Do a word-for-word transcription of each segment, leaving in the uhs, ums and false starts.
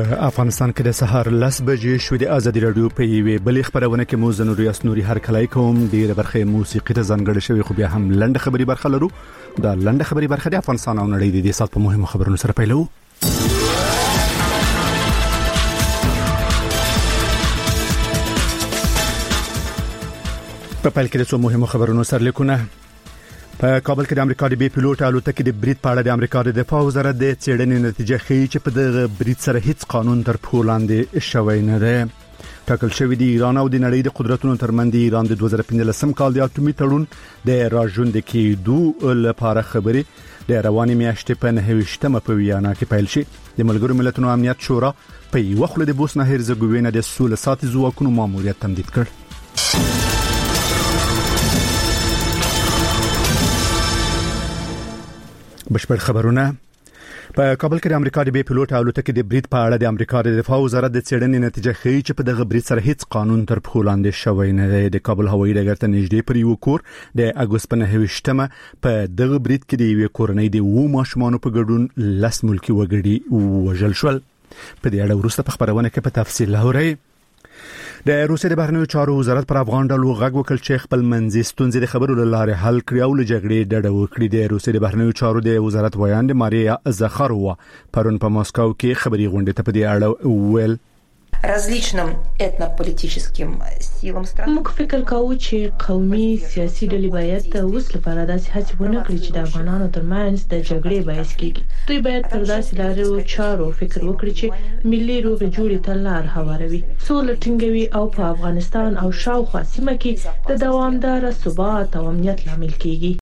په افغانستان کې د سهار لس بجې شوې د ازادي رادیو په یوې بلې خبرونه کې مو زنوري اسنوري هر کلای کوم ډیره برخه موسیقي ته ځانګړې شوی خو بیا هم لنډه خبري برخه لرو. دا لنډه خبري برخه د افغانستان او نړۍ د دې سات په مهمو خبرونو سره پیلو. په پیل کې د څو مهمو خبرونو سره لیکونه. په کابل کې د امریکا د بي پيلوټ الوتکې د برید په اړه د امریکا د دفاع وزارت د څېړنې نتیجه ښیي چې په دغه برید سره هیڅ قانون تر پښو لاندې شوی نه دی. ټاکل شوی دی ایران او د نړۍ د قدرتونو ترمنځ د ایران د دوه زره پنځلسم کال د اټومي تړون د راژوندې کېدو لپاره خبري د رواني میاشتې په نهه په ویانا کې پیل شي. د ملګرو ملتونو امنیت شورا په یو خل د بوسنه هرزګوینه د سولې ساتي ځواکونو ماموریت تمدید کړ. بشپړ خبرونه. په کابل کې د امریکا د بي پيلوټ الوتکې د برید په اړه د امریکا د دفاع وزارت د څېړنې نتیجه ښیي چې په دغه برید سره هیڅ قانون تر پښو لاندې شوی نه دی. د کابل هوایي ډګر ته نږدې پر یو کور د اګوست په نهه په دغه برید کې د یو کورنۍ د وو ماشومانو په ګډون لس ملکی وګړي وژل شول. په دې اړه وروسته په خبرونه کې په تفصیل لوري. د روسیې د بهرنیو چارو وزارت پر افغان ډلو غږ وکړ چې خپل منځي ستونزې د خبرو لاره حل کړي او له جګړې ډډه وکړي. د روسیې د بهرنیو چارو د وزارت ویاند ماریا زخاروا پرون په ماسکو کې خبري غونډه ته په دې اړه ویل различным этнополитическим силам страны. موږ فکر کوو چې قومي سیاسي ډلې باید د اوس لپاره داسې هڅې ونه کړي چې د افغانانو ترمنځ د جګړې باعث کیږي. دوی باید پر داسې لارو چارو فکر وکړي چې ملي روغې جوړې ته لار هواروي، سوله ټینګوي او په افغانستان او شاوخوا سیمه کې د دوامدار ثبات او امنیت لامل کیږي.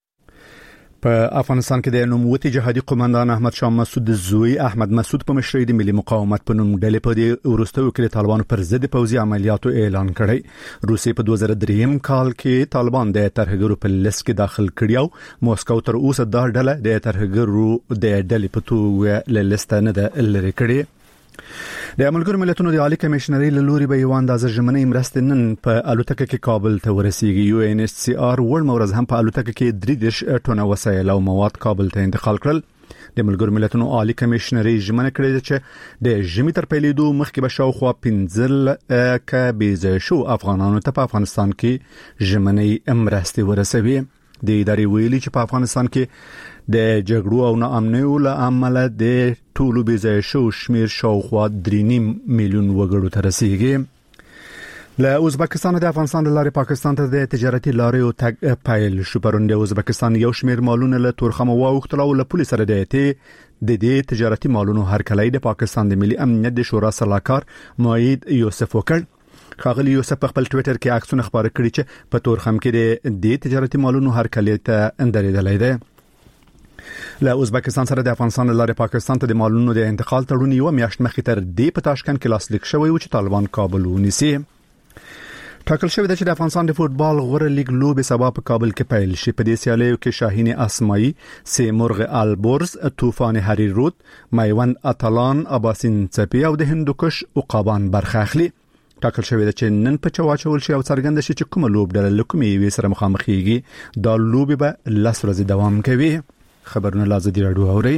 په افغانستان کې د نوموتی جهادي قومندان احمد شاه مسعود زوی احمد مسعود په مشرۍ د ملي مقاومت په نوم ډلې په دې ورستو کې طالبانو پر ضد پوځي عملیاتو اعلان کړی. روسي په دوه زره درې کال کې طالبان د ترهګرو په لیست کې داخل کړی او موسکو تر اوسه دا ډله د ترهګرو د ډلې په توګه له لیست نه ده لری کړی. د ملګرو ملتونو د عالی کمشنري له لوري به یو اندازه ژمنې مرستې نن په الوتکه کې کابل ته ورسیږي. یو ان ایچ سی آر ور مورز هم په الوتکه کې درې دېرش ټنه وسایل او مواد کابل ته انتقال کړل. د ملګرو ملتونو عالی کمشنري ژمنه کړې چې د ژمي تر پیلېدو مخکې به شاوخوا پنځه ک بیزه شو افغانانو ته په افغانستان کې ژمنې مرستې ورسوي. د ادارې ویلي چې په افغانستان کې د جګړو او ناامنیو له امله د ټولو بیزه شو شمیر شاوخوا درې میلیون وګړو ته رسیږي. له ازبکستان د افغانستان د لارې پاکستان ته د تجارتي لارې تګ پیل شو. پرون د ازبکستان یو شمیر مالونه له تورخم واوښتل او له پولیس سره د د دې تجارتي مالونو هرکلی د پاکستان د ملي امنیت د شورا سلاکار مؤید یوسف وکړ. خاغلی یوسف په خپل ټوئیټر کې عکسونه خبره کړي چې په تورخم کې د دې تجارتي مالونو هرکلی ته اندریدلای دی. له ازبکستان سره د افغانستان لارې پاکستان ته د مالونو د انتقال تړون یو میاشت مخکې تر دې په تاشکند کې لاسلیک شوی و چې طالبان کابل ونیسي. ټاکل شوی دی چې د افغانستان د فوتبال غوره لیګ لوبې سبا په کابل کې پیل شي. په دې سیالیو کې شاهین اسماعی، سیمرغ البرز، طوفان هریرود، میوند اتلان، اباسین چپی او د هندوکش عقابان برخه اخلي. ټاکل شوی دی چې نن په چواچول شي او څرګند شي چې کومه لوبډله له کومې یوې سره مخامخېږي. دا لوبې به لس ورځې دوام کوي. خبرونه لازم راډیو اوري.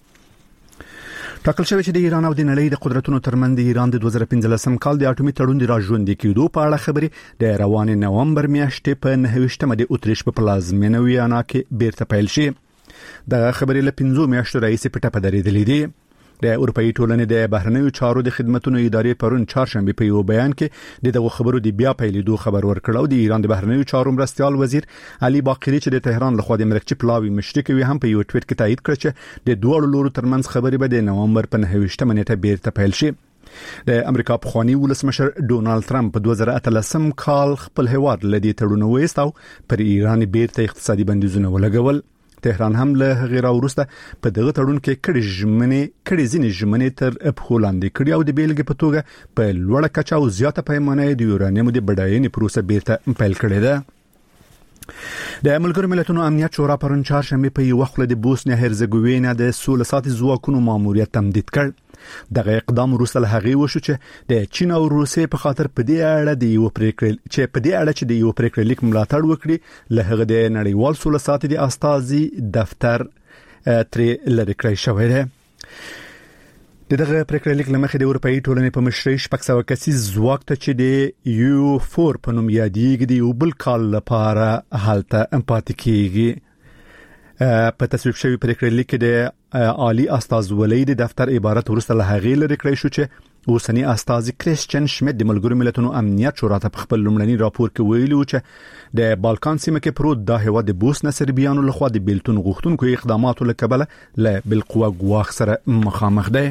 ټاکل شوی چې د ایران او د نړۍ د قدرتونو ترمنځ د ایران د دوه زره پنځلسم کال د اټومي تړون د راژوندې کېدو په اړه خبري د روانې نومبر میاشتې په نهه د اتریش په پلازمینه ویانا کې بیرته پیل شي. د خبري له پنځو میاشتو رئیس په ټاپه درېدلې دي. د اروپאי ټولنې د بهرنیو چارو د خدماتو ادارې پرون چهارشنبه په یو بیان کې د دغه خبرو د بیا پیلېدو خبر ورکړ او د ایران د بهرنیو چارو مرستيال وزیر علي باقری چې د تهران لخوا د مرکچی پلاوی مشرک وي هم په یو ټویټ کې تایید کړ چې د دوه لورو ترمنځ خبرې به د نومبر په نهه نیټه بیرته پیل شي. د امریکا پخوانی ولسمشر ډونالد ترامپ په دوه زره اتلسم کال خپل هیواد لدی تړون وېست او پر ایران بیرته اقتصادي بندیزونه ولګول. تهران هم له غیر اورسته په دغه تړون کې کړي ژمنې کړي ځینې ژمنې تر ابخولاندې کړي او د بیلګې په توګه په لوړه کچه او زیاته پیمانه د یورانیم د بډاینې پروسه بیرته پیل کړې ده. د ملګرو ملتونو امنیت شورا پرون چهارشنبه په یو خل د بوسنیا هرزګوینه د سولې ساتي ځواکونو ماموریت تمدید کړ. دغه اقدام وروسته له هغې وشو چې د چین او روسیې په خاطر په دې اړه د یو پریکړه چې په دې اړه چې د یو پریکړه لیک ملاتړ وکړي له هغه د نړیوال سولې ساتي د استازي دفتر تر لری کړی شوی دی. دغه پریکړه لیک لمخې د اروپאי ټولنې په مشرۍ شپږ سوه کسي ځواک ته چې د یو فور په نوم یادېږي د یو بل کال لپاره حالت امپاتي کیږي. په تصویب شوی پریکړه لیک د عالی استازولۍ د دفتر عبارت ورسته له هغې لري کړی شو چې اوسنی استازي کریسچن شمیت د ملګرو ملتونو امنیت شورا ته خپل لومړني راپور کې ویلي و چې د بالکان سیمه کې پروت د هوا د بوسنه سربیانو لخوا د بیلتون غوښتونکو اقداماتو لکبله له بالقوه غواخ سره مخامخ دی.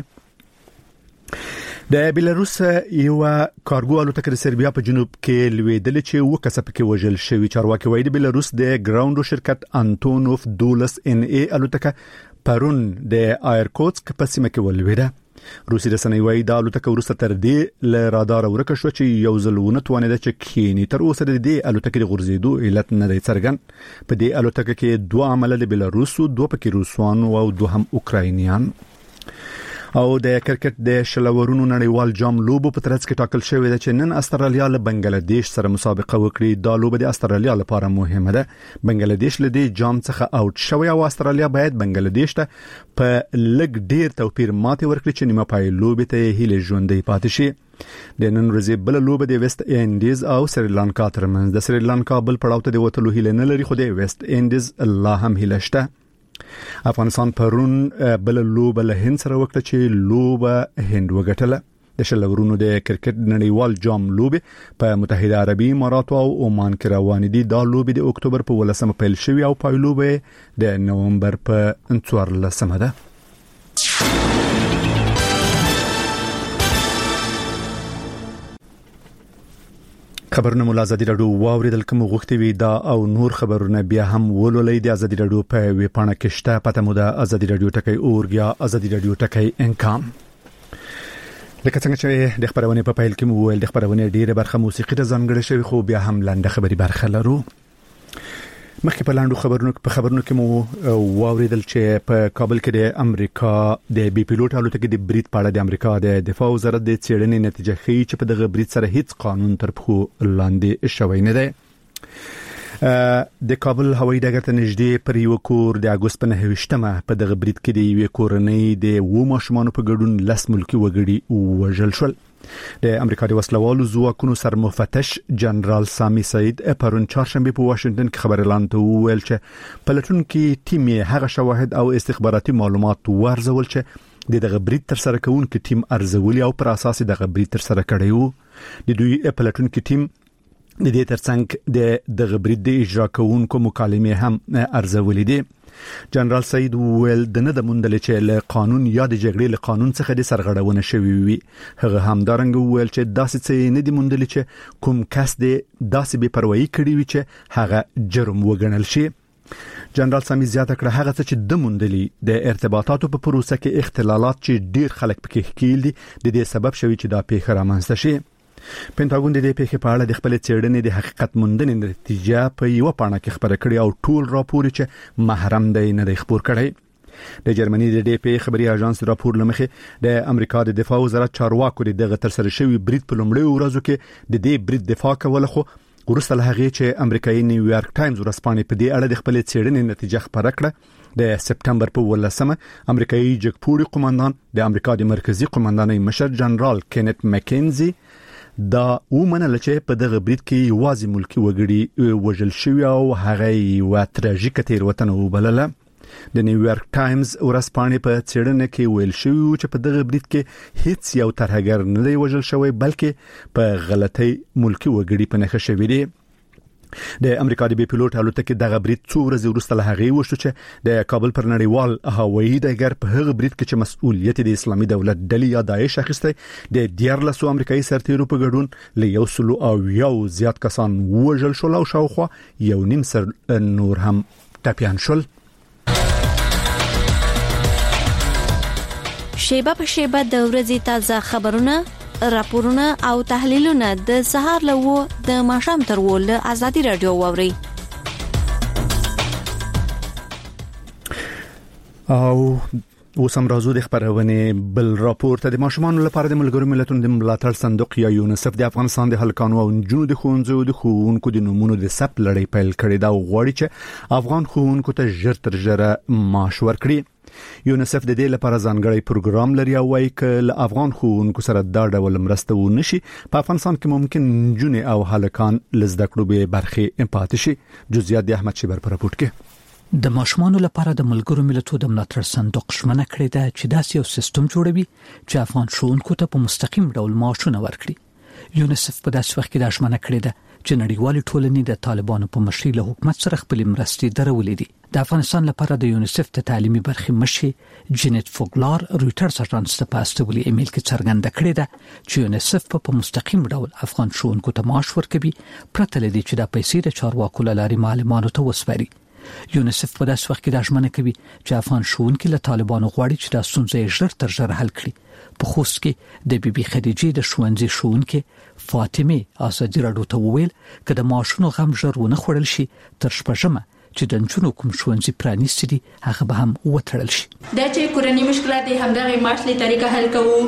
د بیلاروس یو کارګو الوتکه د سربیا په جنوب کې لویدلې چې وکسب کې وژل شوی. چارواکي وایي د بیلاروس د ګراوندو شرکت انټونوف دولس ان ای الوتکه پرون د آیرکوتسک په سیمه کې ولویده. روسي رسنۍ وایي د الوتکه ورسته تر دې ل رادار ورکه شو چې یو ځلونه توانیده چې کینی تر اوسه د دې الوتکه د غورځېدو علت نه دی څرګند. په دې الوتکه کې دوه عمله د بیلاروس او دوه پکې روسوان او دوه هم اوکراینیان. او د کرکټ د شلورونو نړیوال جام لوبو په ترڅ کې ټاکل شوی دی چې نن استرالیا له بنگلاديش سره مسابقه وکړي. دا لوبه د استرالیا لپاره مهمه ده. بنگلاديش له دې جام څخه اوټ شوی او استرالیا باید بنگلاديش ته په لګ ډیر توپیر ماتې ورکړي چې نیمه پای لوبه ته هیله ژوندۍ پاتې شي. د نن ورځې بل لوبه د ویسټ انډیز او سریلانکا ترمنځ. د سریلانکا بل پړاو ته د وټلو هیله نه لري خو د ویسټ انډیز الله هم هیله شته. افغانستان پرون بل لوبه له هند سره وکړه چې لوبه هند وګټله. د شلورونو د کرکټ نړیوال جام لوبه په متحده عربی امارات او عمان کې روان دي. دا لوبه د اکتوبر په ولسمه پیل شوی او پای لوبه د نومبر په څوارلسمه ده. خبرونه مول ازادي رادیو واوریدل کوم غوښتي وي دا او نور خبرونه بیا هم ولولئ د ازادي رادیو په وی پاڼه کې شته. پته مو د ازادي رادیو ټکی اورګ یا ازادي رادیو ټکی انکام. لکه څنګه چې د خبرونه په پایل کې مو ویل د خبرونه ډیره برخه موسیقي ته ځانګړې شوی خو بیا هم لنډه خبري برخه لرو. مخکې په لاندو خبرونو په خبرونو کې مو واوریدل چې په کابل کې د امریکا د بي پیلوټ الوتکې د برید په اړه د امریکا د دفاع وزارت د څېړنې نتیجه ښیي چې په دغه برید سره هیڅ قانون تر پښو لاندې شوی نه دی. د کابل هوایي ډګر ته نږدې پر یو کور د اگست په نهه په دغه برید کې د یوې کورنۍ د و ماشومانو په ګډون لس ملکی وګړي وژل شول. د امریکا د وسلوالو ځواکونو سرمفتش جنرال سامي سعید پرون چهارشنبه په واشنگټن کې خبر اعلان ته ویل چې پلټون کې ټیم یې هغه شواهد او استخباراتي معلومات ورزول چې د دغه برید تر سره کوونکو ټیم ارزولي او پر اساس دغه برید تر سره کړی وو. د دوی پلټون کې ټیم د دې ترڅنګ د دغه برید د اجرا کوونکو مکالمې هم ارزولې دي. جنرال سعید ویل د نه د مندل چې له قانون یا د جګړې له قانون څخه د سرغړونه شوی وي. هغه هم دارنګ ویل چې داسې څه نه دی مندل چې کوم کس د داسې بے پروايي کړی وي چې هغه جرم وګڼل شي. جنرال سامي زیاته کړه هغه څه چې د مندلي د ارتباطاتو په پروسه کې اختلالات چې ډیر خلک پکې ښکیل دي د دې سبب شوی چې دا پیښه رامنځته شي. پینټاګون د دې پیښې په اړه د خپل څېړنې د حقیقت موندنې نتیجه په یو پاڼه کې خبره کړې او ټول راپور چې محرم دی نه دی خبر کړی. د جرمني د ډي پی خبري اژانس راپور لمخې د امریکا د دفاع وزارت چارواکو دغه تر سره شوی برید په لومړي ورځو کې د دې برید دفاع کوله خو ورسته له هغه چې امریکایي نیویارک ټایمز ورسپانې په دې اړه د خپل څېړنې نتیجه خبره کړه. د سپټمبر په ولسمه امریکایي جګپوړي قومندان د امریکا د مرکزی قومندانۍ مشر جنرال کینت مکینزي دا ومنل چې په دغه برید کې یوازې ملکی وګړي وژل شوی او هغه یو تراژیکه تیروتنه وبلله. د نیویارک ټایمز ورسپانې په څېړنه کې ویل شوی چې په دغه برید کې هیڅ یو ترهګر نه دی وژل شوی بلکې په غلطي ملکی وګړي په نښه شوی دی. د امریکا د بي پیلوټ الوتکې دغه برید څو ورځې وروسته له هغې وشو چې د کابل پر نړیوال هوایي ډګر په هغه برید کې چې مسؤلیت د اسلامي دولت ډلې یا داعش اخیسته د دیارلسو امریکایي سرتیرو په ګډون له یو سلو او یو زیات کسان وژل شول او شاوخوا یو نیم سر نور هم ټپیان شول. شیبه په شیبه د ورځې تازه خبرونه راپورونه او تحلیلونه د سهار له د ماښام تر ول ازادي رادیو ووري. او اوس هم راځو د خبرونه بل راپور ته. د ماشومان لپاره د ملګرو ملتونو د ملاتړ صندوق یا یونیسف د افغانستان د هلکانو او نجونو د ښوونځیو د ښوونکو د نمونه د ثبت لړۍ پیل کړې دا غواړي چې افغان ښوونکو ته ژر تر ژره معاش ورکړي. یونیسف د دې لپاره ځانګړی پروګرام لري او وايي چې له افغان ښوونکو سره دا ډول مرسته ونشي په افغانستان کې ممکن نجونې او هلکان لزده کړو به برخه پاتې شي. جزئیات د احمد شیبر پر راپور کې. د ماشومان لپاره د ملګرو ملتونو د ملاتړ صندوق شمنه کړې ده چې داسې یو سیستم جوړوي چې افغان ښوونکو ته په مستقیم ډول معاشونه ورکړي. یونیسف په داسې وخت کې د شمنه کړې ده چې نړیوال ټولنې د طالبانو په مشرۍ له حکومت سره خپل مرستې درولې دي. د افغانستان لپاره د یونیسف د تعلیمي برخې مشر جینت فوګلار رويټرز اژانس ته په استولي ایمیل کې څرګنده کړې ده چې یونیسف په مستقیم ډول افغان ښوونکو ته معاش ورکوي پرته له دې چې د پیسې د چارواکو له لارې معلوماتو ته وسپاري. یونیسف په داسې وخت کې د ژمنه کوي چې افغان ښوونکي له طالبانو غواړي چې د ستونزې ژر تر ژره حل کړي. په خوست کې د بي بي خدیجې د ښوونځي ښوونکې فاطمه اسدی راډیو ته وویل چې د معاشونو غم ژر ونه خوړل شي تر شپږمه چې د نجونو کوم ښوونځي پرانیستي دي هغه به هم وتړل شي. دا چې کورنۍ مشکلات همدغه معاشلي طریقه حل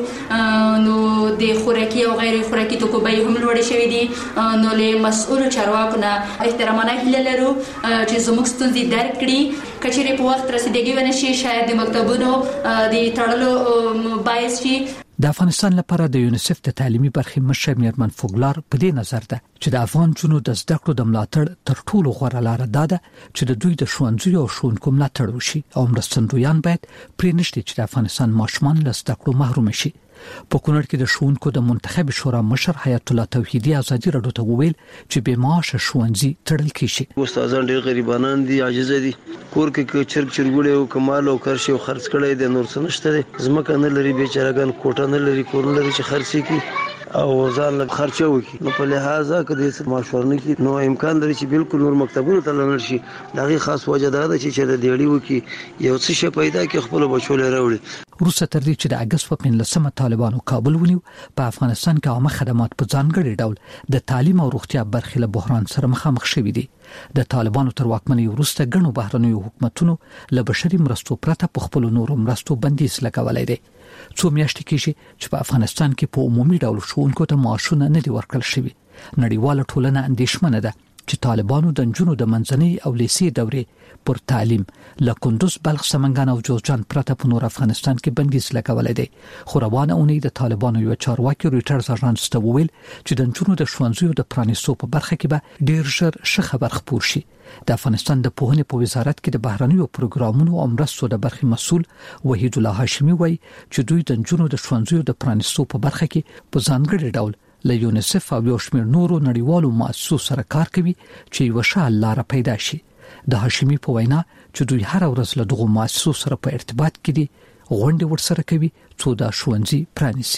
کوو نو د خوراکي او غیر خوراکي توکو بیې هم لوړې شوې دي نو له مسؤل چارواکو نه احترامانه هیله لرو چې زموږ ستونزې درک کړي. کچېرې په وخت رسیدګي ونه شي شاید د مکتبونو د تړلو باعث شي. د افغانستان لپاره د یونیسف د تعلیمي برخې مشر میرمن فوګلار په دې نظر ده چې د افغان جنو د زده کړو د ملاتړ تر ټولو غوره لار ده چې د دوی د ښوونځیو او ښوونکو ملاتړ وشي او مرستندویان باید پرې نشي چې د افغانستان ماشومان له زده کړو محروم شي. په کونړ کې د ښوونکو د منتخب شورا مشر حیات الله توحیدی ازادي راډیو ته وویل چې به معاش ښوونځي تړل کیږي. استادان ډېر غریبانان دي عاجز دي کور کې چرګ چرګوړي او کمال او کرشي او خرڅ کړي د نور څه نشته زمکه نه لري بیچارهګان کوټه نه لري کور لري چې خرڅي کی او ځان له خرچه وکي نو په لحاظه کې د ماشورنه کې نو امکان لري چې بالکل نور مکتبونو ته لاړ شي. دغه خاص وجه ده چې د دیړی وکي یو څه شي پیدا کې خپل بچو لري راوړي. روسه تر دې چې د اگست په پنځلسمه طالبانو کابل ونیو په افغانستان کې عامه خدمات په ځانګړي ډول د تعلیم او روغتیا برخې له بحران سره مخامخ شوي دي. د طالبانو تر واکمنۍ وروسته ګڼو بهرنیو حکومتونو له بشري مرستو پرته په خپل نورو مرستو بندیز لګولای دي. څو میاشتې کېږي چې په افغانستان کې په عمومي ډول ښوونکو ته معاشونه نه دي ورکړل شوي. نړیواله ټولنه اندېښمنه ده چې طالبانو د نجونو د منځنۍ او لیسې دورې پر تعلیم له کندوز بلخ سمنګان او جوزجان پرته په نور افغانستان کې بندیز لګولای دی. خو روانه اونۍ د طالبانو یو چارواکي رويټرز اژانس ته وویل چې د نجونو د ښوونځیو د پرانیستو په برخه کې به ډیر ژر ښه خبر خپور شي. د افغانستان د پوهنې په وزارت کې د بهرنیو پروګرامونو او مرستو د برخې مسؤل وحید الله هاشمي وایي چې دوی د نجونو د ښوونځیو د پرانیستو په برخه کې په ځانګړي ډول له یونیسف او یو شمېر نورو نړیوالو مؤسسو سره کار کوي چې یو ښه لار پیدا شي. د هاشمي په وینا چې دوی هر ورځ له دغو مؤسسو سره په ارتباط کې دي غونډې ورسره کوي څو دا ښوونځي پرانیسي.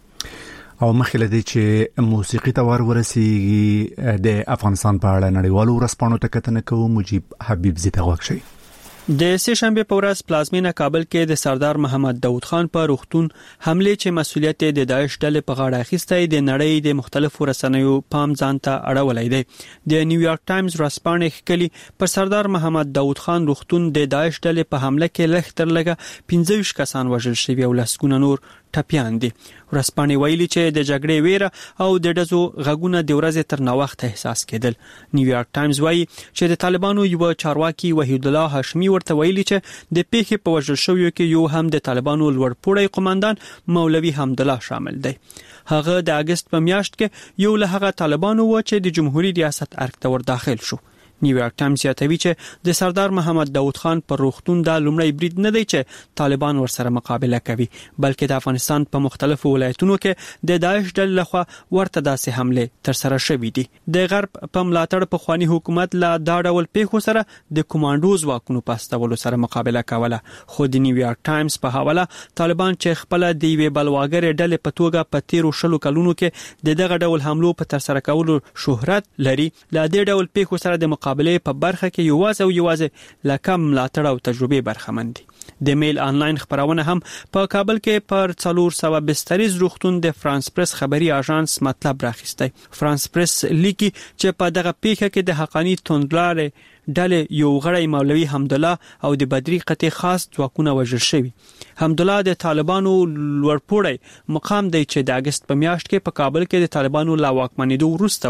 او مخکې لدی چې موسیقي ته ور ورسیږي د افغانستان په اړه نړیوالو ورسپانو ته کتنه کوو. مجيب حبیب زی ته وښی د سه شنبه په ورځ پلازمینه کابل کې د سردار محمد داوود خان په روغتون حمله چې مسؤلیت د داعش ډلې په غاړه اخیسته د نړۍ د مختلفو رسنیو پام ځان ته اړولای دی. د نیویارک ټایمز رسپانې ښکلي پر سردار محمد داوود خان روغتون د داعش ډلې په حمله کې لږ تر لږه پنځه ویشت کسان وژل شوي او لسګونه نور ټپيان دي. ورسپانې ویلي چې د جګړې ویره او د دزو غږونه د ورځې تر نوښت احساس کېدل. نیویارک ټایمز وایي چې د طالبانو یو چارواکي وحید الله هاشمي ورته ویلي چې د پیښې په وژل شویو کې یو هم د طالبانو لوړپوړی قوماندان مولوي حمدالله شامل دی. هغه د اگست په میاشت کې یو له هغه طالبانو و چې د جمهوریت ریاست ارګ ته ور داخل شو. نیویارک ټایمز یادوي چې د سردار محمد داوود خان پر روغتون د لومړی برید نه دی چې طالبان ورسره مقابله کوي بلکې د افغانستان په مختلفو ولایتونو کې د داعش ډلې لخوا ورته داسې حمله تر سره شوې دي. د غرب په ملاتړ په خواني حکومت لا دا ډول پیښو سره د کمانډوز واکونو پاستولو سره مقابله کوله. خو د نیویارک ټایمز په حواله طالبان چې خپل د یوې بلواګر ډلې په توګه په تیرو شلو کلونو کې د دغه ډول حملو په تر سره کولو شهرت لري لا د ډول پیښو سره د مقابله مقابله په برخه کې یوازې او یوازې لکم ملاتړ او تجربه برخمن دي. د میل آنلاین خبرونه هم په کابل کې پر څلور سوه بستریز روغتون د فرانس پریس خبري اژانس مطلب راخیستی. فرانس پریس لیکي چې په دغه پیښه کې د حقانی توندلارې ډلې یو غړی مولوي حمدالله او د بدري قطې خاص ځواکونه وژل شوي. حمدالله د طالبانو لوړپوړی مقام دی چې د اگست په میاشت کې په کابل کې د طالبانو لا واکمنېدو وروسته